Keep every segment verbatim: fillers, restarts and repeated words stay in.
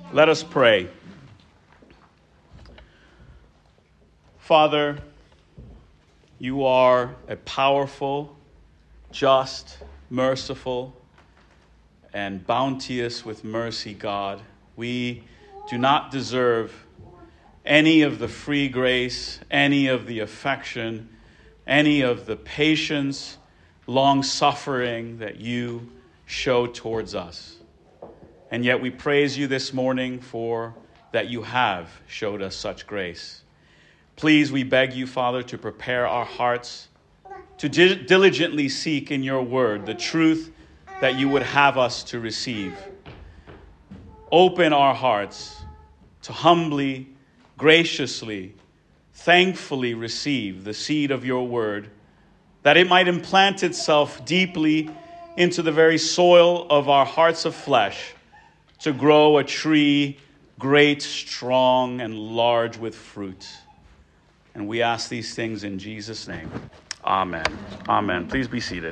Let us pray. Father, you are a powerful, just, merciful, and bounteous with mercy, God. We do not deserve any of the free grace, any of the affection, any of the patience, long-suffering that you show towards us. And yet we praise you this morning for that you have showed us such grace. Please, we beg you, Father, to prepare our hearts to di- diligently seek in your word the truth that you would have us to receive. Open our hearts to humbly, graciously, thankfully receive the seed of your word, that it might implant itself deeply into the very soil of our hearts of flesh, to grow a tree great, strong, and large with fruit. And we ask these things in Jesus' name. Amen. Amen. Please be seated.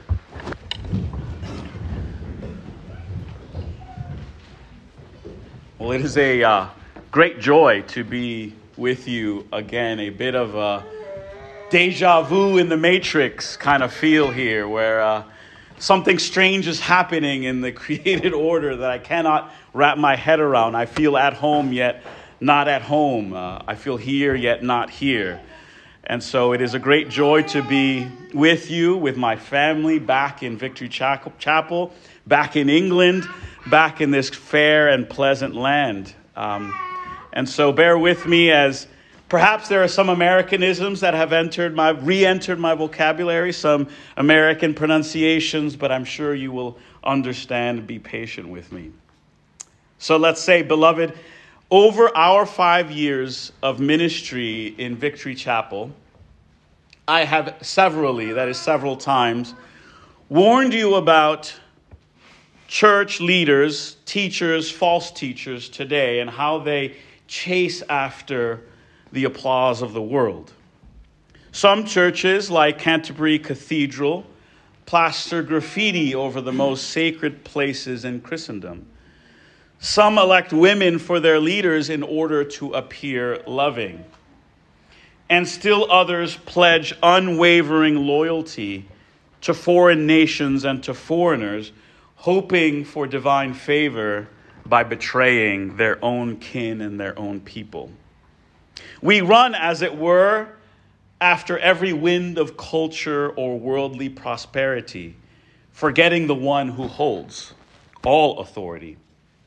Well, it is a uh, great joy to be with you again. A bit of a deja vu in the Matrix kind of feel here, where uh, something strange is happening in the created order that I cannot wrap my head around. I feel at home, yet not at home. Uh, I feel here, yet not here. And so it is a great joy to be with you, with my family, back in Victory Chapel, back in England, back in this fair and pleasant land. Um, and so bear with me as perhaps there are some Americanisms that have entered my, re-entered my vocabulary, some American pronunciations, but I'm sure you will understand and be patient with me. So let's say, beloved, over our five years of ministry in Victory Chapel, I have severally, that is several times, warned you about church leaders, teachers, false teachers today, and how they chase after the applause of the world. Some churches, like Canterbury Cathedral, plaster graffiti over the most sacred places in Christendom. Some elect women for their leaders in order to appear loving. And still others pledge unwavering loyalty to foreign nations and to foreigners, hoping for divine favor by betraying their own kin and their own people. We run, as it were, after every wind of culture or worldly prosperity, forgetting the one who holds all authority.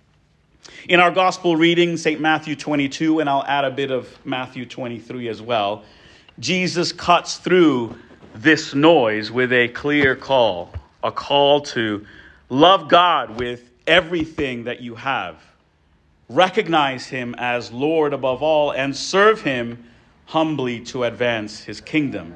In our gospel reading, Saint Matthew twenty-two, and I'll add a bit of Matthew twenty-three as well, Jesus cuts through this noise with a clear call, a call to love God with everything that you have. Recognize him as Lord above all and serve him humbly to advance his kingdom.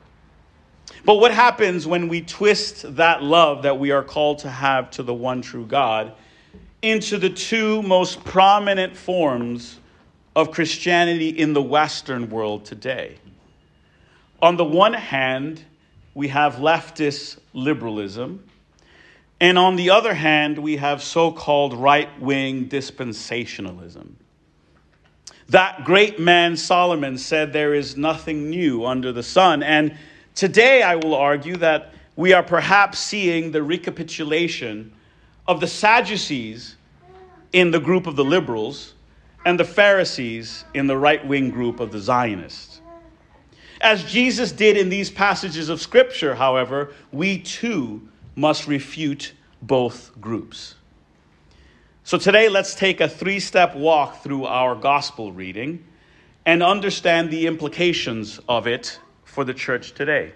But what happens when we twist that love that we are called to have to the one true God into the two most prominent forms of Christianity in the Western world today? On the one hand, we have leftist liberalism, and on the other hand, we have so-called right-wing dispensationalism. That great man Solomon said there is nothing new under the sun. And today I will argue that we are perhaps seeing the recapitulation of the Sadducees in the group of the liberals and the Pharisees in the right-wing group of the Zionists. As Jesus did in these passages of Scripture, however, we too must refute both groups. So today, let's take a three-step walk through our gospel reading and understand the implications of it for the church today.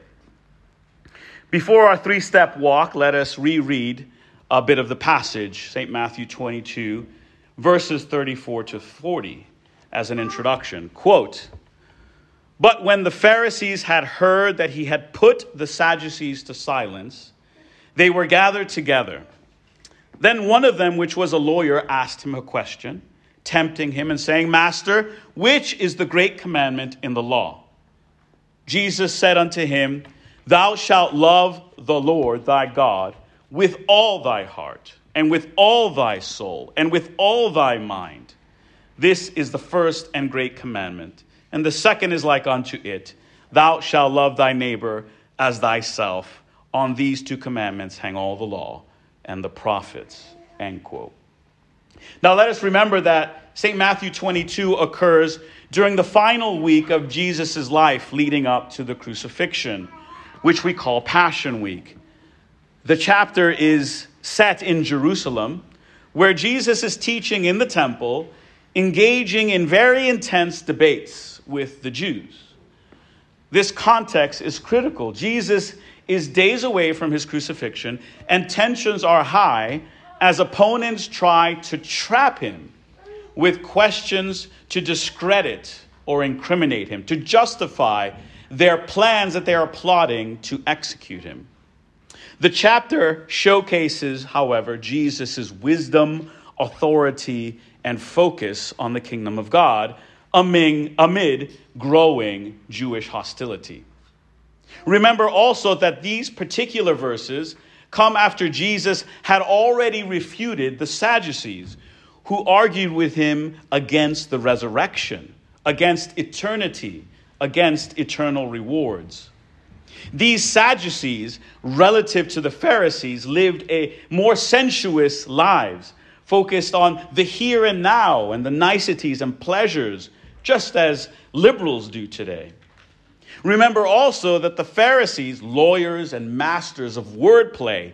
Before our three-step walk, let us reread a bit of the passage, Saint Matthew twenty-two, verses thirty-four to forty, as an introduction. Quote, "But when the Pharisees had heard that he had put the Sadducees to silence, they were gathered together. Then one of them, which was a lawyer, asked him a question, tempting him and saying, 'Master, which is the great commandment in the law?' Jesus said unto him, 'Thou shalt love the Lord thy God with all thy heart, and with all thy soul, and with all thy mind, This is the first and great commandment. And the second is like unto it. Thou shalt love thy neighbor as thyself. On these two commandments hang all the law and the prophets. End quote. Now let us remember that Saint Matthew twenty-two occurs during the final week of Jesus' life leading up to the crucifixion, which we call Passion Week. The chapter is set in Jerusalem, where Jesus is teaching in the temple, engaging in very intense debates with the Jews. This context is critical. Jesus is days away from his crucifixion, and tensions are high as opponents try to trap him with questions to discredit or incriminate him, to justify their plans that they are plotting to execute him. The chapter showcases, however, Jesus' wisdom, authority, and focus on the kingdom of God amid, amid growing Jewish hostility. Remember also that these particular verses come after Jesus had already refuted the Sadducees, who argued with him against the resurrection, against eternity, against eternal rewards. These Sadducees, relative to the Pharisees, lived a more sensuous lives, focused on the here and now and the niceties and pleasures, just as liberals do today. Remember also that the Pharisees, lawyers and masters of wordplay,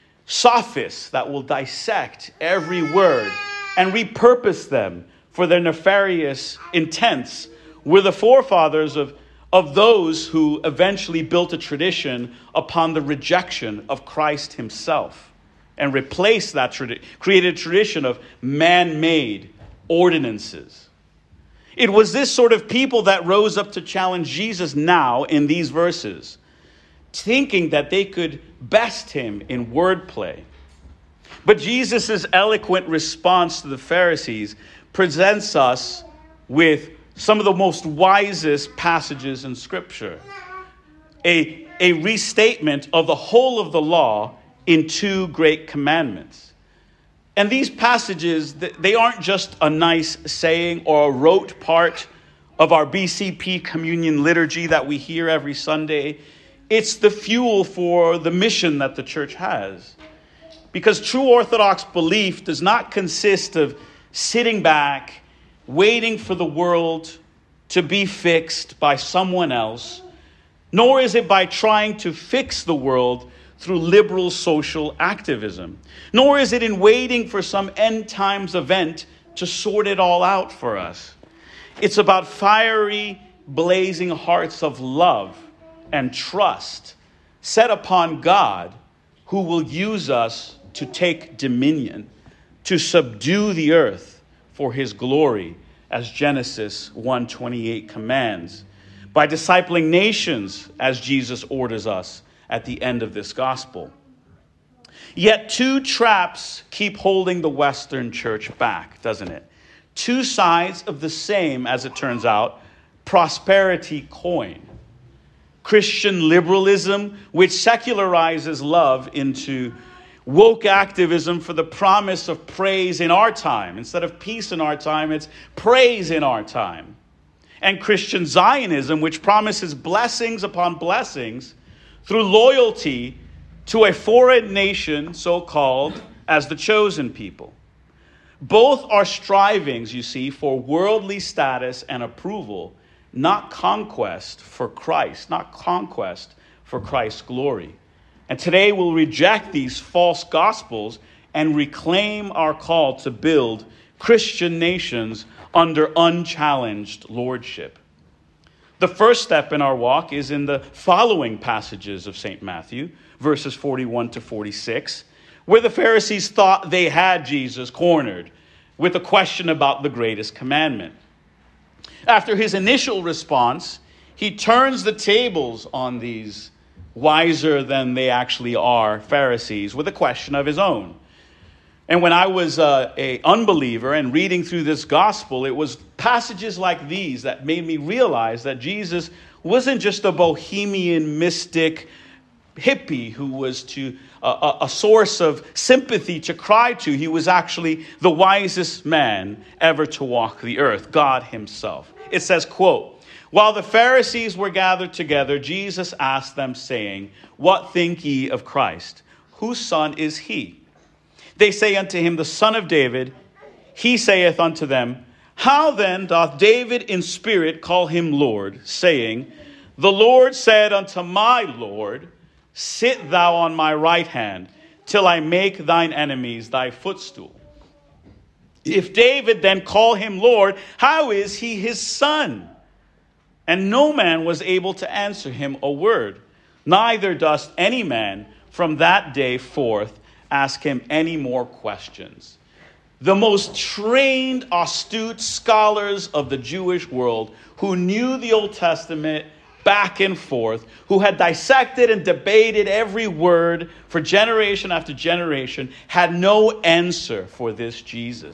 sophists that will dissect every word and repurpose them for their nefarious intents, were the forefathers of, of those who eventually built a tradition upon the rejection of Christ himself and replaced that tradition, created a tradition of man-made ordinances. It was this sort of people that rose up to challenge Jesus now in these verses, thinking that they could best him in wordplay. But Jesus' eloquent response to the Pharisees presents us with some of the most wisest passages in Scripture. A, a restatement of the whole of the law in two great commandments. And these passages, they aren't just a nice saying or a rote part of our B C P communion liturgy that we hear every Sunday. It's the fuel for the mission that the church has. Because true Orthodox belief does not consist of sitting back, waiting for the world to be fixed by someone else, nor is it by trying to fix the world through liberal social activism, nor is it in waiting for some end times event to sort it all out for us. It's about fiery, blazing hearts of love and trust set upon God, who will use us to take dominion, to subdue the earth for his glory, as Genesis one twenty-eight commands, by discipling nations, as Jesus orders us at the end of this gospel. Yet two traps keep holding the Western church back, doesn't it? Two sides of the same, as it turns out, prosperity coin. Christian liberalism, which secularizes love into woke activism for the promise of praise in our time. Instead of peace in our time, it's praise in our time. And Christian Zionism, which promises blessings upon blessings through loyalty to a foreign nation, so-called, as the chosen people. Both are strivings, you see, for worldly status and approval, not conquest for Christ, not conquest for Christ's glory. And today we'll reject these false gospels and reclaim our call to build Christian nations under unchallenged lordship. The first step in our walk is in the following passages of Saint Matthew, verses forty-one to forty-six, where the Pharisees thought they had Jesus cornered with a question about the greatest commandment. After his initial response, he turns the tables on these wiser than they actually are Pharisees with a question of his own. And when I was uh, an unbeliever and reading through this gospel, it was passages like these that made me realize that Jesus wasn't just a bohemian mystic hippie who was to uh, a, a source of sympathy to cry to. He was actually the wisest man ever to walk the earth, God himself. It says, quote, "While the Pharisees were gathered together, Jesus asked them, saying, What think ye of Christ? Whose son is he? They say unto him, The son of David. He saith unto them, How then doth David in spirit call him Lord, saying, The Lord said unto my Lord, Sit thou on my right hand, till I make thine enemies thy footstool. If David then call him Lord, how is he his son? And no man was able to answer him a word. Neither doth any man from that day forth ask him any more questions." The most trained, astute scholars of the Jewish world who knew the Old Testament back and forth, who had dissected and debated every word for generation after generation, had no answer for this Jesus.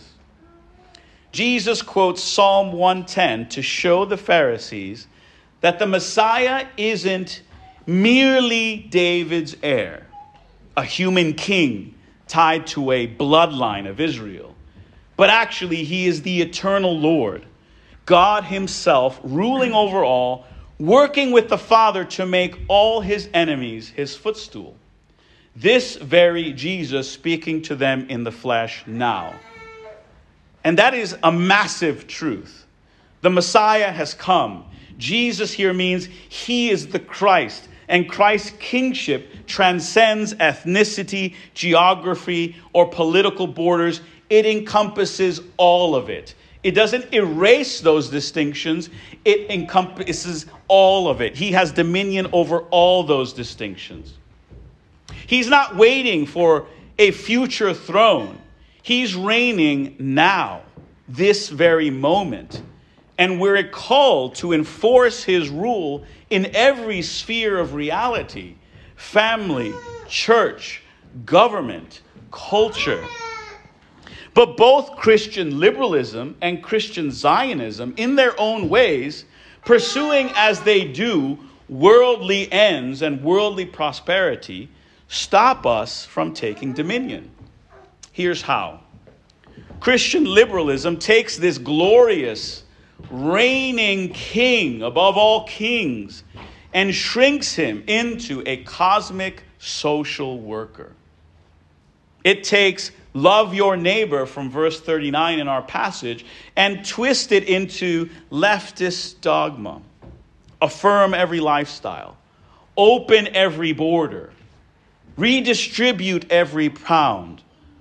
Jesus quotes Psalm one ten to show the Pharisees that the Messiah isn't merely David's heir, a human king tied to a bloodline of Israel. But actually, he is the eternal Lord, God himself, ruling over all, working with the Father to make all his enemies his footstool. This very Jesus speaking to them in the flesh now. And that is a massive truth. The Messiah has come. Jesus here means he is the Christ. And Christ's kingship transcends ethnicity, geography, or political borders. It encompasses all of it. It doesn't erase those distinctions. It encompasses all of it. He has dominion over all those distinctions. He's not waiting for a future throne. He's reigning now, this very moment. And we're called to enforce his rule in every sphere of reality: family, church, government, culture. But both Christian liberalism and Christian Zionism, in their own ways, pursuing as they do worldly ends and worldly prosperity, stop us from taking dominion. Here's how. Christian liberalism takes this glorious, reigning king above all kings and shrinks him into a cosmic social worker. It takes love your neighbor from verse thirty-nine in our passage and twist it into leftist dogma. Affirm every lifestyle. Open every border. Redistribute every pound.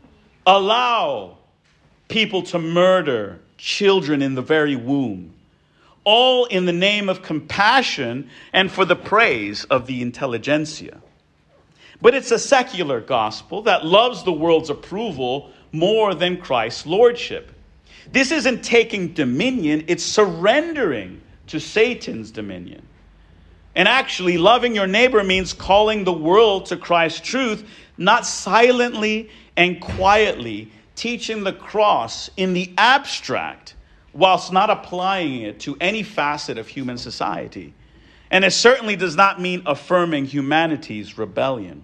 Allow people to murder children in the very womb. All in the name of compassion and for the praise of the intelligentsia. But it's a secular gospel that loves the world's approval more than Christ's lordship. This isn't taking dominion, it's surrendering to Satan's dominion. And actually, loving your neighbor means calling the world to Christ's truth, not silently and quietly teaching the cross in the abstract, whilst not applying it to any facet of human society. And it certainly does not mean affirming humanity's rebellion.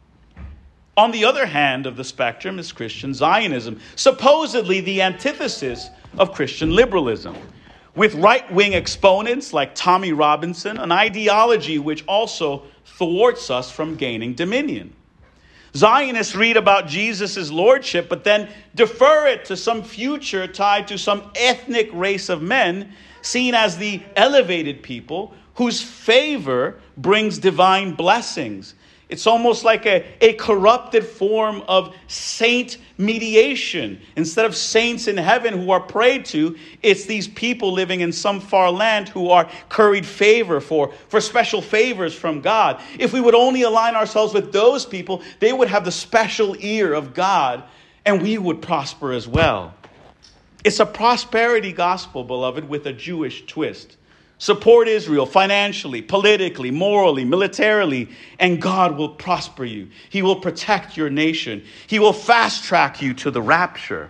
On the other hand of the spectrum is Christian Zionism, supposedly the antithesis of Christian liberalism, with right-wing exponents like Tommy Robinson, an ideology which also thwarts us from gaining dominion. Zionists read about Jesus' lordship, but then defer it to some future tied to some ethnic race of men, seen as the elevated people whose favor brings divine blessings. It's almost like a, a corrupted form of saint mediation. Instead of saints in heaven who are prayed to, it's these people living in some far land who are curried favor for, for special favors from God. If we would only align ourselves with those people, they would have the special ear of God, and we would prosper as well. It's a prosperity gospel, beloved, with a Jewish twist. Support Israel financially, politically, morally, militarily, and God will prosper you. He will protect your nation. He will fast track you to the rapture.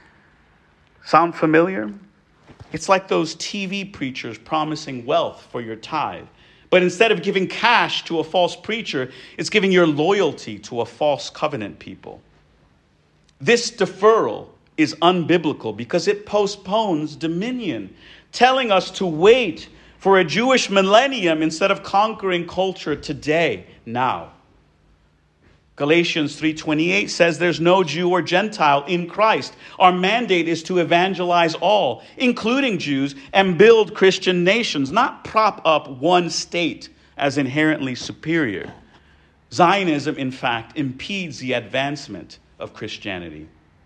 Sound familiar? It's like those T V preachers promising wealth for your tithe, But instead of giving cash to a false preacher, it's giving your loyalty to a false covenant people. This deferral is unbiblical because it postpones dominion, telling us to wait for a Jewish millennium instead of conquering culture today, now. Galatians three twenty-eight says there's no Jew or Gentile in Christ. Our mandate is to evangelize all, including Jews, and build Christian nations, not prop up one state as inherently superior. Zionism, in fact, impedes the advancement of Christianity.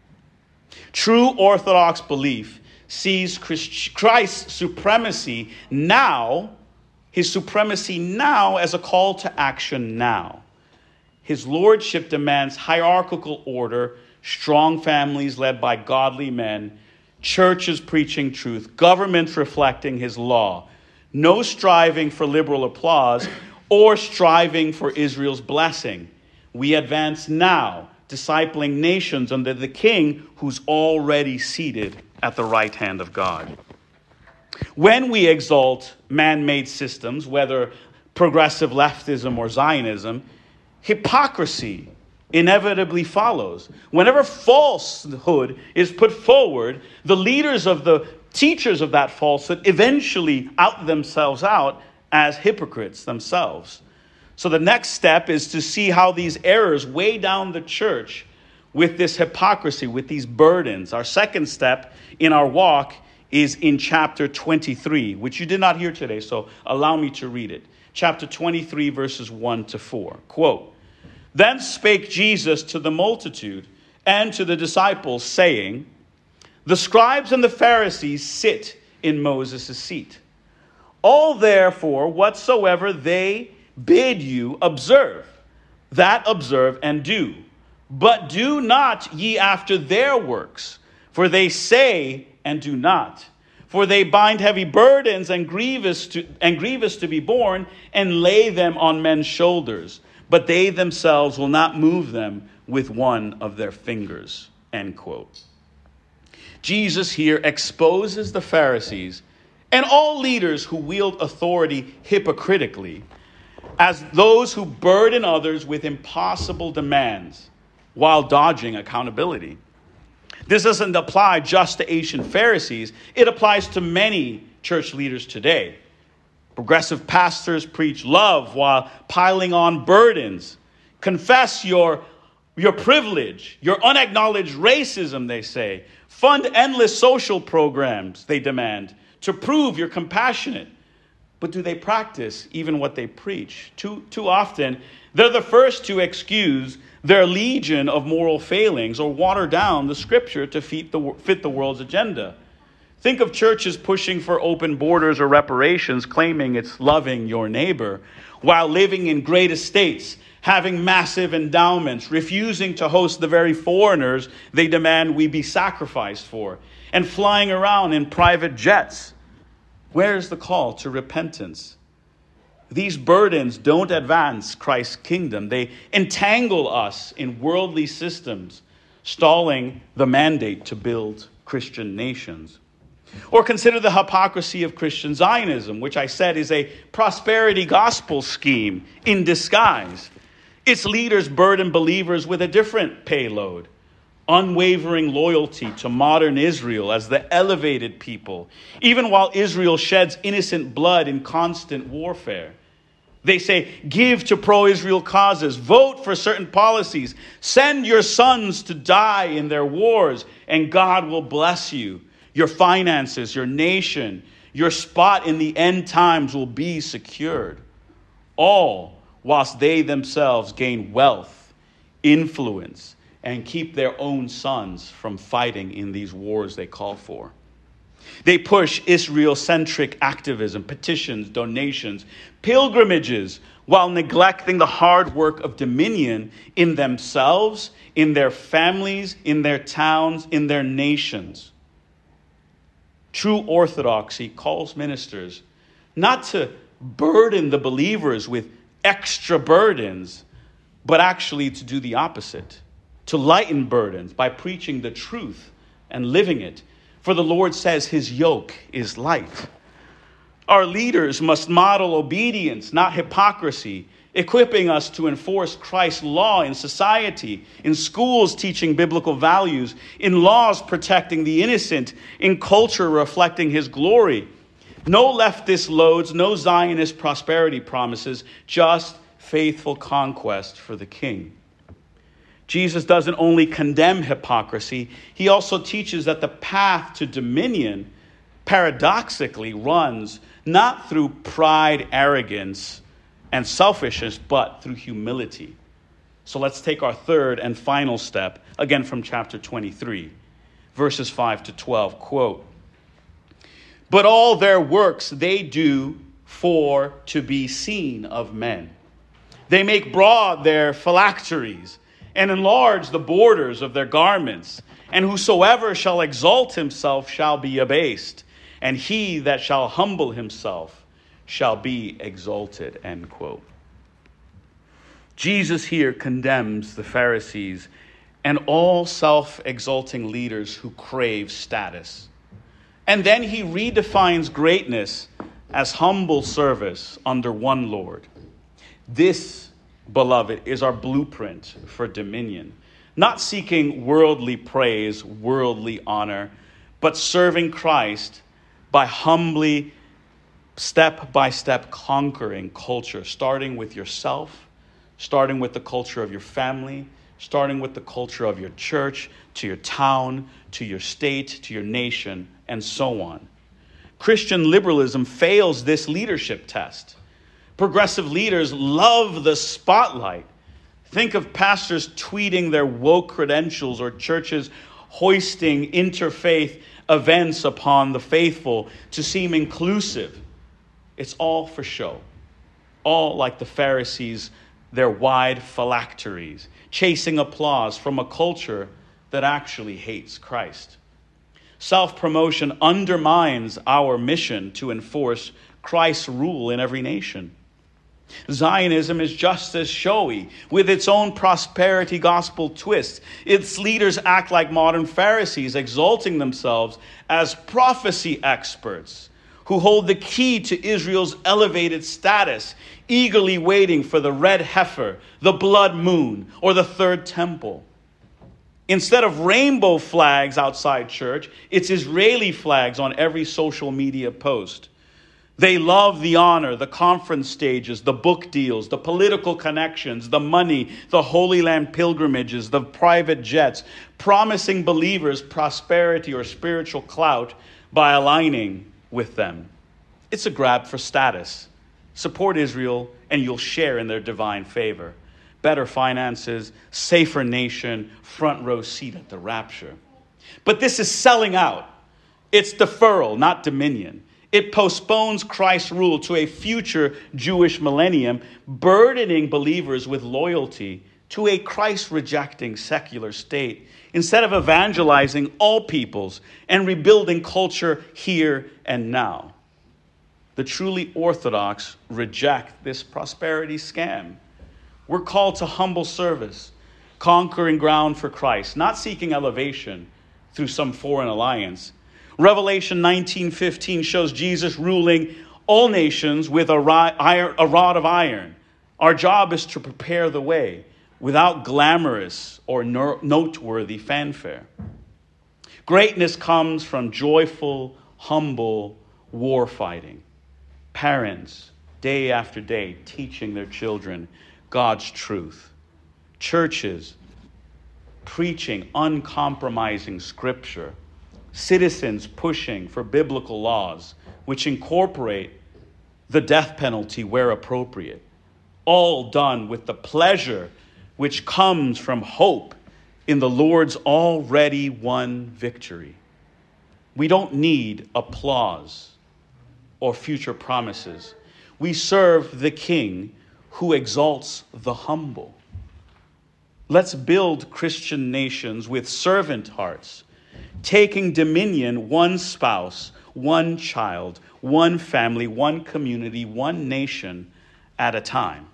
True Orthodox belief sees Christ's supremacy now, his supremacy now, as a call to action now. His lordship demands hierarchical order, strong families led by godly men, churches preaching truth, governments reflecting his law, no striving for liberal applause or striving for Israel's blessing. We advance now, discipling nations under the king who's already seated at the right hand of God. When we exalt man-made systems, whether progressive leftism or Zionism, hypocrisy inevitably follows. Whenever falsehood is put forward, the leaders of the teachers of that falsehood eventually out themselves out as hypocrites themselves. So the next step is to see how these errors weigh down the church with this hypocrisy, with these burdens. Our second step in our walk is in chapter twenty-three, which you did not hear today, so allow me to read it. Chapter twenty-three, verses one to four. Quote, "Then spake Jesus to the multitude and to the disciples, saying, The scribes and the Pharisees sit in Moses' seat. All therefore whatsoever they bid you observe, that observe and do. But do not ye after their works, for they say and do not. For they bind heavy burdens and grievous to, and grievous to be borne, and lay them on men's shoulders. But they themselves will not move them with one of their fingers." End quote. Jesus here exposes the Pharisees and all leaders who wield authority hypocritically as those who burden others with impossible demands while dodging accountability. This doesn't apply just to ancient Pharisees. It applies to many church leaders today. Progressive pastors preach love while piling on burdens. Confess your, your privilege, your unacknowledged racism, they say. Fund endless social programs, they demand, to prove you're compassionate. But do they practice even what they preach? Too, too often, they're the first to excuse their legion of moral failings or water down the scripture to fit the, fit the world's agenda. Think of churches pushing for open borders or reparations, claiming it's loving your neighbor, while living in great estates, having massive endowments, refusing to host the very foreigners they demand we be sacrificed for, and flying around in private jets. Where's the call to repentance? These burdens don't advance Christ's kingdom. They entangle us in worldly systems, stalling the mandate to build Christian nations. Or consider the hypocrisy of Christian Zionism, which I said is a prosperity gospel scheme in disguise. Its leaders burden believers with a different payload: unwavering loyalty to modern Israel as the elevated people, even while Israel sheds innocent blood in constant warfare. They say, give to pro-Israel causes, vote for certain policies, send your sons to die in their wars, and God will bless you. Your finances, your nation, your spot in the end times will be secured. All whilst they themselves gain wealth, influence, and keep their own sons from fighting in these wars they call for. They push Israel-centric activism, petitions, donations, pilgrimages, while neglecting the hard work of dominion in themselves, in their families, in their towns, in their nations. True orthodoxy calls ministers not to burden the believers with extra burdens, but actually to do the opposite, to lighten burdens by preaching the truth and living it. For the Lord says his yoke is light. Our leaders must model obedience, not hypocrisy, equipping us to enforce Christ's law in society, in schools teaching biblical values, in laws protecting the innocent, in culture reflecting his glory. No leftist loads, no Zionist prosperity promises, just faithful conquest for the King. Jesus doesn't only condemn hypocrisy, he also teaches that the path to dominion paradoxically runs not through pride, arrogance, and selfishness, but through humility. So let's take our third and final step, again from chapter twenty-three, verses five to twelve, quote, "But all their works they do for to be seen of men. They make broad their phylacteries, and enlarge the borders of their garments. And whosoever shall exalt himself shall be abased, and he that shall humble himself shall be exalted," end quote. Jesus here condemns the Pharisees and all self-exalting leaders who crave status. And then he redefines greatness as humble service under one Lord. This, beloved, is our blueprint for dominion. Not seeking worldly praise, worldly honor, but serving Christ by humbly, step-by-step conquering culture, starting with yourself, starting with the culture of your family, starting with the culture of your church, to your town, to your state, to your nation, and so on. Christian liberalism fails this leadership test. Progressive leaders love the spotlight. Think of pastors tweeting their woke credentials or churches hoisting interfaith events upon the faithful to seem inclusive. It's all for show. All like the Pharisees, their wide phylacteries, chasing applause from a culture that actually hates Christ. Self-promotion undermines our mission to enforce Christ's rule in every nation. Zionism is just as showy, with its own prosperity gospel twist. Its leaders act like modern Pharisees, exalting themselves as prophecy experts who hold the key to Israel's elevated status, eagerly waiting for the red heifer, the blood moon, or the third temple. Instead of rainbow flags outside church, it's Israeli flags on every social media post. They love the honor, the conference stages, the book deals, the political connections, the money, the Holy Land pilgrimages, the private jets, promising believers prosperity or spiritual clout by aligning with them. It's a grab for status. Support Israel and you'll share in their divine favor. Better finances, safer nation, front row seat at the rapture. But this is selling out. It's deferral, not dominion. It postpones Christ's rule to a future Jewish millennium, burdening believers with loyalty to a Christ-rejecting secular state, instead of evangelizing all peoples and rebuilding culture here and now. The truly Orthodox reject this prosperity scam. We're called to humble service, conquering ground for Christ, not seeking elevation through some foreign alliance. Revelation nineteen fifteen shows Jesus ruling all nations with a rod of iron. Our job is to prepare the way without glamorous or noteworthy fanfare. Greatness comes from joyful, humble war fighting. Parents, day after day, teaching their children God's truth. Churches, preaching uncompromising scripture. Citizens pushing for biblical laws which incorporate the death penalty where appropriate. All done with the pleasure which comes from hope in the Lord's already won victory. We don't need applause or future promises. We serve the King who exalts the humble. Let's build Christian nations with servant hearts, taking dominion one spouse, one child, one family, one community, one nation at a time.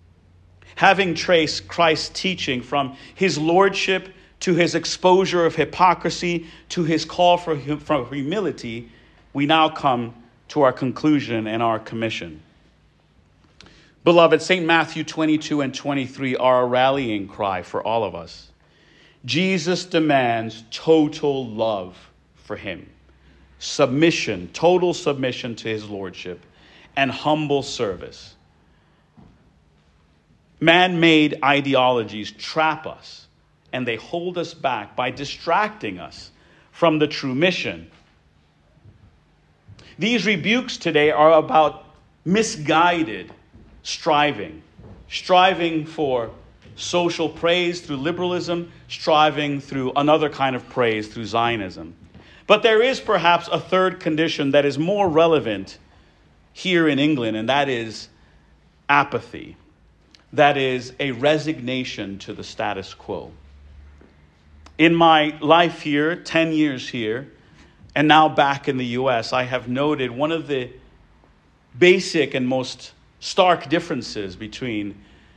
Having traced Christ's teaching from his lordship to his exposure of hypocrisy to his call for, for humility, we now come to our conclusion and our commission. Beloved, Saint Matthew twenty-two and twenty-three are a rallying cry for all of us. Jesus demands total love for him, submission, total submission to his lordship, and humble service. Man-made ideologies trap us, and they hold us back by distracting us from the true mission. These rebukes today are about misguided striving, striving for social praise through liberalism, striving through another kind of praise through Zionism. But there is perhaps a third condition that is more relevant here in England, and that is apathy. That is a resignation to the status quo. In my life here, ten years here, and now back in the U S, I have noted one of the basic and most stark differences between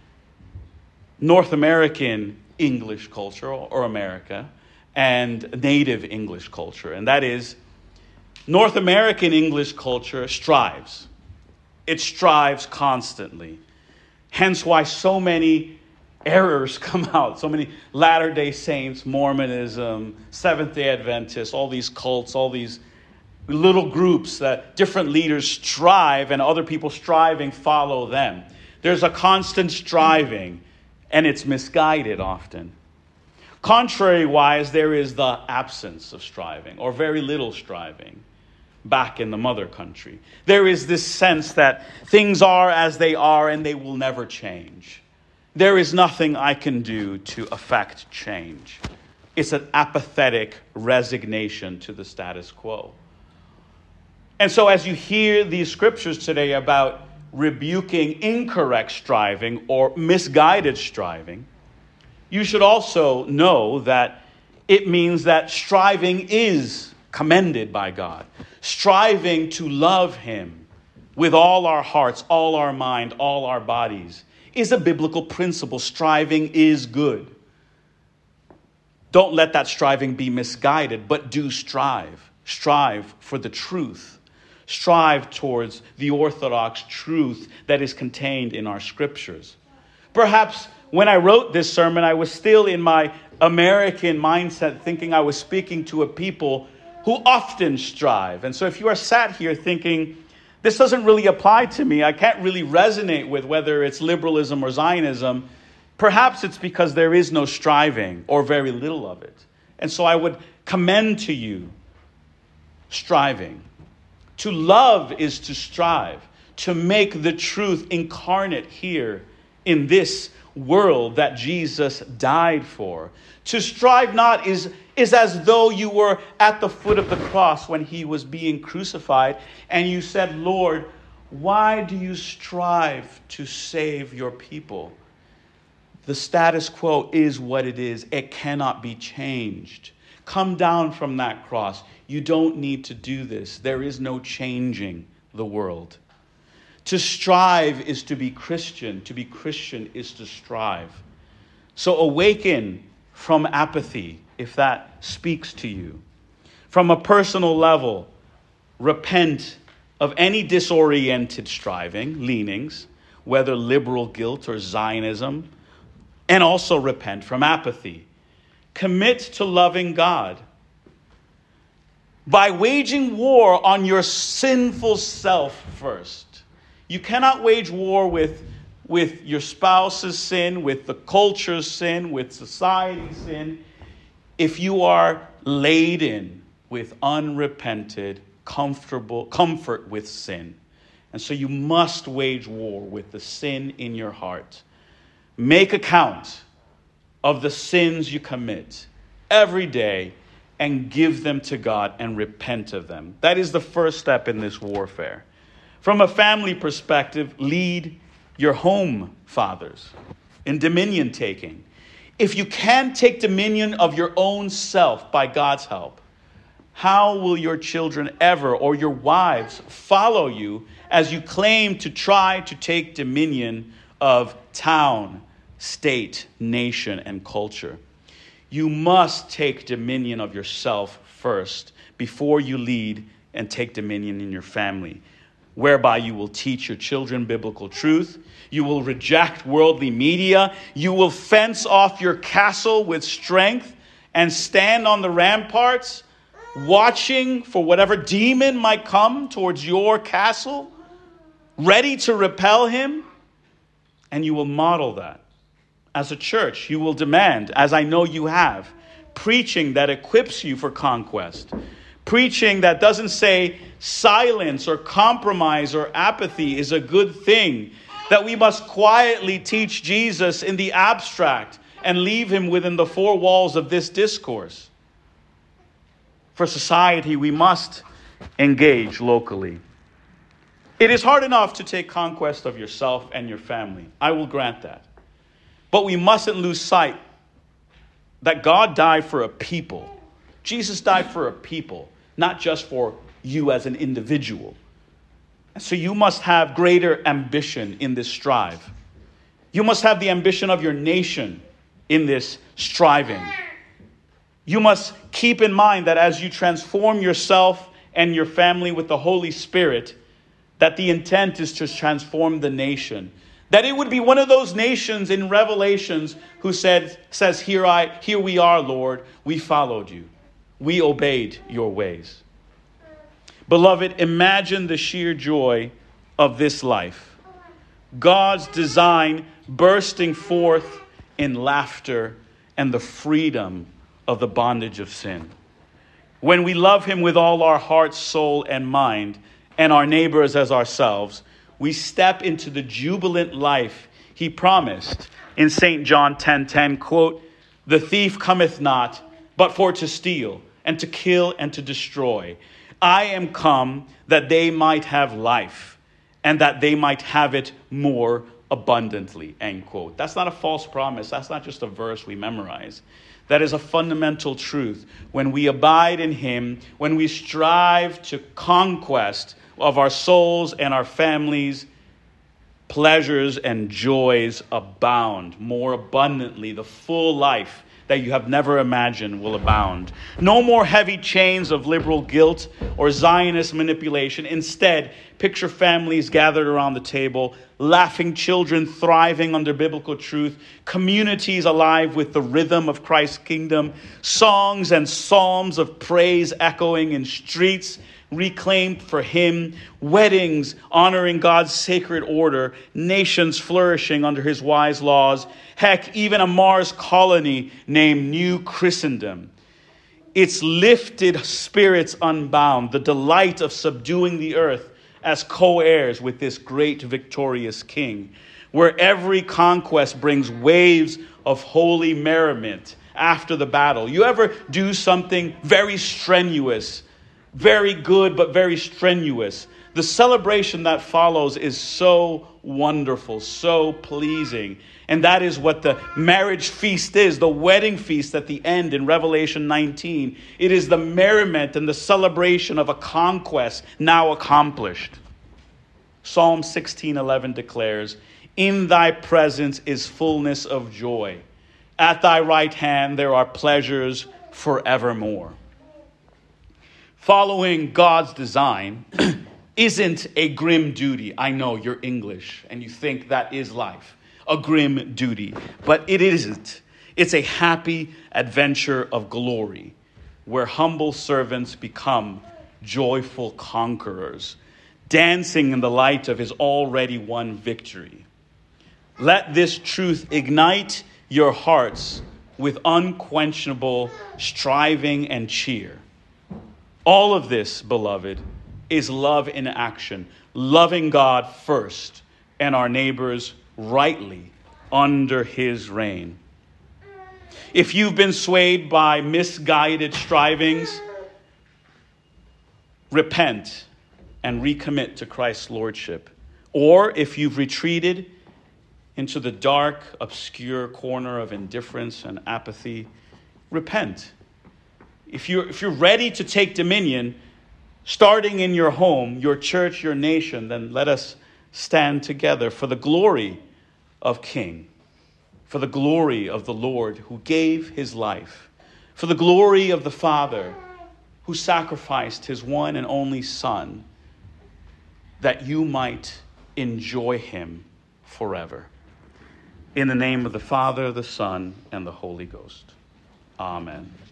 North American English culture, or America, and native English culture. And that is, North American English culture strives. It strives constantly. Hence why so many errors come out. So many Latter-day Saints, Mormonism, Seventh-day Adventists, all these cults, all these little groups that different leaders strive and other people striving follow them. There's a constant striving, and it's misguided often. Contrary-wise, there is the absence of striving, or very little striving, back in the mother country. There is this sense that things are as they are and they will never change. There is nothing I can do to affect change. It's an apathetic resignation to the status quo. And so as you hear these scriptures today about rebuking incorrect striving or misguided striving, you should also know that it means that striving is commended by God. Striving to love him with all our hearts, all our mind, all our bodies is a biblical principle. Striving is good. Don't let that striving be misguided, but do strive. Strive for the truth. Strive towards the orthodox truth that is contained in our scriptures. Perhaps when I wrote this sermon, I was still in my American mindset, thinking I was speaking to a people who often strive. And so if you are sat here thinking, this doesn't really apply to me, I can't really resonate with whether it's liberalism or Zionism, perhaps it's because there is no striving or very little of it. And so I would commend to you striving. To love is to strive, to make the truth incarnate here in this world that Jesus died for. To strive not is, is as though you were at the foot of the cross when he was being crucified and you said, Lord, why do you strive to save your people? The status quo is what it is. It cannot be changed. Come down from that cross. You don't need to do this. There is no changing the world. To strive is to be Christian. To be Christian is to strive. So awaken from apathy, if that speaks to you. From a personal level, repent of any disoriented striving, leanings, whether liberal guilt or Zionism, and also repent from apathy. Commit to loving God by waging war on your sinful self first. You cannot wage war with, with your spouse's sin, with the culture's sin, with society's sin, if you are laden with unrepented, comfortable comfort with sin. And so you must wage war with the sin in your heart. Make account of the sins you commit every day and give them to God and repent of them. That is the first step in this warfare. From a family perspective, lead your home fathers in dominion taking. If you can't take dominion of your own self by God's help, how will your children ever, or your wives, follow you as you claim to try to take dominion of town, state, nation, and culture? You must take dominion of yourself first before you lead and take dominion in your family, whereby you will teach your children biblical truth. You will reject worldly media. You will fence off your castle with strength and stand on the ramparts, watching for whatever demon might come towards your castle, ready to repel him. And you will model that. As a church, you will demand, as I know you have, preaching that equips you for conquest. Preaching that doesn't say silence or compromise or apathy is a good thing. That we must quietly teach Jesus in the abstract and leave him within the four walls of this discourse. For society, we must engage locally. It is hard enough to take conquest of yourself and your family. I will grant that. But we mustn't lose sight that God died for a people. Jesus died for a people, not just for you as an individual. So you must have greater ambition in this strive. You must have the ambition of your nation in this striving. You must keep in mind that as you transform yourself and your family with the Holy Spirit, that the intent is to transform the nation. That it would be one of those nations in Revelations who said, says, here I, here we are, Lord, we followed you. We obeyed your ways. Beloved, imagine the sheer joy of this life. God's design bursting forth in laughter and the freedom of the bondage of sin. When we love him with all our heart, soul, and mind, and our neighbors as ourselves, we step into the jubilant life he promised in Saint John ten ten, quote, "The thief cometh not, but for to steal, and to kill, and to destroy. I am come that they might have life, and that they might have it more abundantly," end quote. That's not a false promise. That's not just a verse we memorize. That is a fundamental truth. When we abide in him, when we strive to conquest of our souls and our families, pleasures and joys abound more abundantly. The full life that you have never imagined will abound. No more heavy chains of liberal guilt or Zionist manipulation. Instead, picture families gathered around the table, laughing children thriving under biblical truth, communities alive with the rhythm of Christ's kingdom, songs and psalms of praise echoing in streets reclaimed for him, weddings honoring God's sacred order, nations flourishing under his wise laws, heck, even a Mars colony named New Christendom. Its lifted spirits unbound, the delight of subduing the earth as co-heirs with this great victorious king, where every conquest brings waves of holy merriment after the battle. You ever do something very strenuous, very good, but very strenuous? The celebration that follows is so wonderful, so pleasing. And that is what the marriage feast is, the wedding feast at the end in Revelation nineteen. It is the merriment and the celebration of a conquest now accomplished. Psalm sixteen eleven declares, "In thy presence is fullness of joy. At thy right hand there are pleasures forevermore." Following God's design isn't a grim duty. I know you're English and you think that is life, a grim duty. But it isn't. It's a happy adventure of glory where humble servants become joyful conquerors, dancing in the light of his already won victory. Let this truth ignite your hearts with unquenchable striving and cheer. All of this, beloved, is love in action. Loving God first and our neighbors rightly under his reign. If you've been swayed by misguided strivings, repent and recommit to Christ's lordship. Or if you've retreated into the dark, obscure corner of indifference and apathy, repent. If you're, if you're ready to take dominion, starting in your home, your church, your nation, then let us stand together for the glory of King, for the glory of the Lord who gave his life, for the glory of the Father who sacrificed his one and only Son that you might enjoy him forever. In the name of the Father, the Son, and the Holy Ghost. Amen.